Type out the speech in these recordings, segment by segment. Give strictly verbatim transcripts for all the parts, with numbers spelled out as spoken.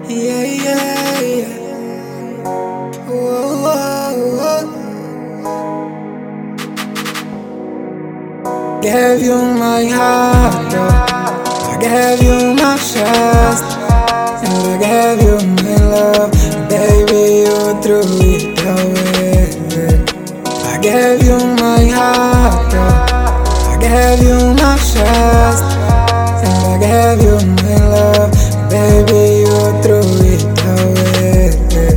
Yeah, yeah, yeah. Whoa, whoa, whoa. Gave you my heart, oh. I gave you my trust, and I gave you my love. Baby, you threw it away. I gave you my heart, oh. I gave you my trust, and I gave you my love. Baby, you threw it away.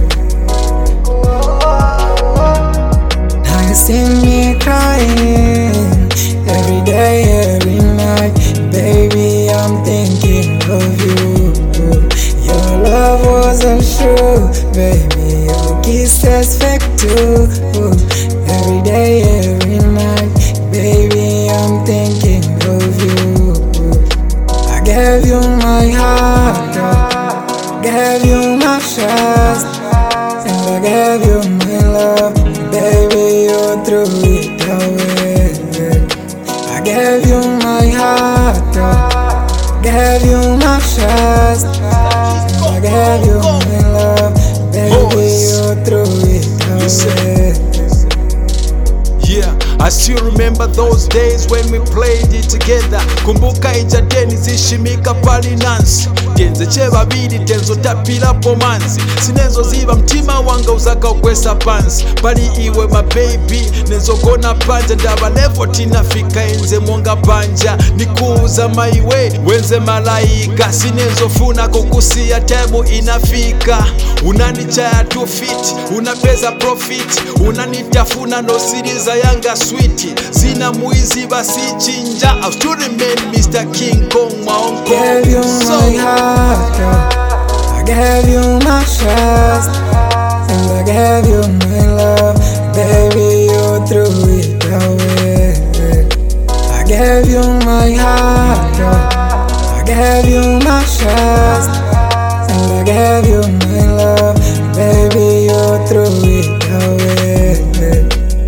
Now you see me crying every day, every night. Baby, I'm thinking of you. Your love wasn't true, baby. Your kisses fake too. Every day, every night, baby, I'm thinking of you. I gave you my heart, oh. Gave you my trust, and I gave you my love. Baby, you threw it away. I gave you my heart, oh. Gave you my trust, and I gave you my love. Baby, you threw it away. Yeah, I still remember those days when we played it together. Kumbuka ijadeni zishimika pali nansi genze chebabiri tenzo tapirapo manzi sinezo ziba mtima wanga uzaka ukwesa pansi pali iwe my baby nezo gona panja ndaba levo tinafika enze mwanga panja nikuuza maiwe wenze malaika sinezo funa kukusia temu inafika unanichaya tu fit unapeza profit unanitafuna no siriza yanga sweet zina muizi basi chinja I still remain Mister King Kong my uncle. Gave you my heart, oh. I gave you my trust, and I gave you my love. Baby, you threw it away. I gave you my heart, oh. I gave you my trust, and I gave you my love. Baby, you threw it away.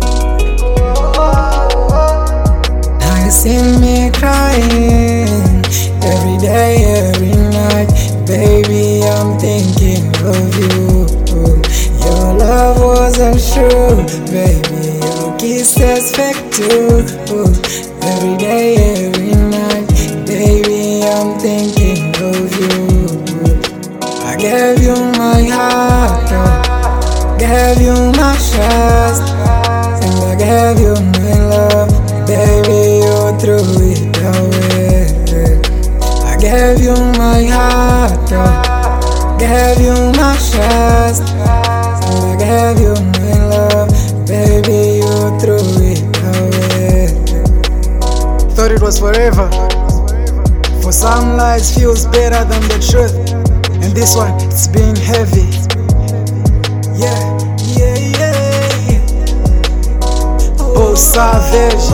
Now you see me crying every day, every night. Baby, I'm thinking of you. Your love wasn't true, baby. Your kisses fake too. Every day, every night. Baby, I'm thinking of you. I gave you my heart, oh. Gave you my trust, and I gave you my love. Baby, you threw it away. I gave you my heart, oh. Gave you my trust, and I gave you my love. Baby, you threw it away. Thought it was forever. For some lies feels better than the truth, and this one, it's been heavy. Yeah, yeah, yeah, yeah. Oh, savage.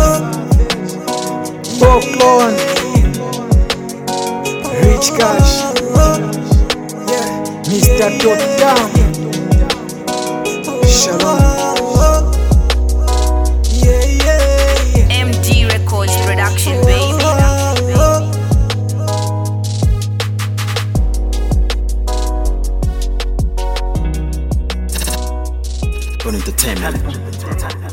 Oh, clone. Rich cash. Yeah, Mister Top Down. Shalom. Yeah, yeah, yeah. M D Records production, baby. Entertainment.